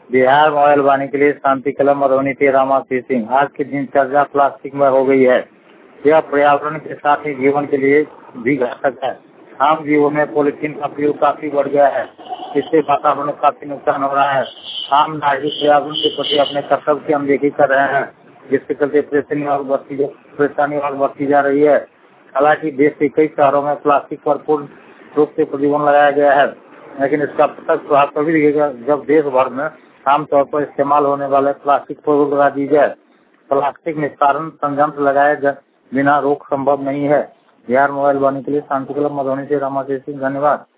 Bihar mobile वाणी के लिए शांति कलम मधुबनी से रामाशीष सिंह। आज की दिनचर्या प्लास्टिक में हो गई है। यह पर्यावरण के साथ ही जीवन के लिए भी घातक है। आम जीवन में पॉलिथीन का प्रयोग काफी बढ़ गया है। इससे वातावरण को काफी नुकसान हो रहा है। आम नागरिक पर्यावरण के प्रति अपने कर्तव्य की अनदेखी कर रहे हैं, जिसके चलते परेशानी और बढ़ती जा रही है। हालांकि देश के कई शहरों में प्लास्टिक पर पूर्ण रूप से प्रतिबंध लगाया गया है, लेकिन इसका प्रत्यक्ष प्रभाव तभी दिखेगा जब देश भर में आमतौर पर इस्तेमाल होने वाले प्लास्टिक पर रोक लगा दी जाए। प्लास्टिक निस्तारण संयंत्र लगाए बिना रोक संभव नहीं है। बिहार मोबाइल वाणी के लिए शांति कलम मधुबनी से रामाशीष सिंह। धन्यवाद।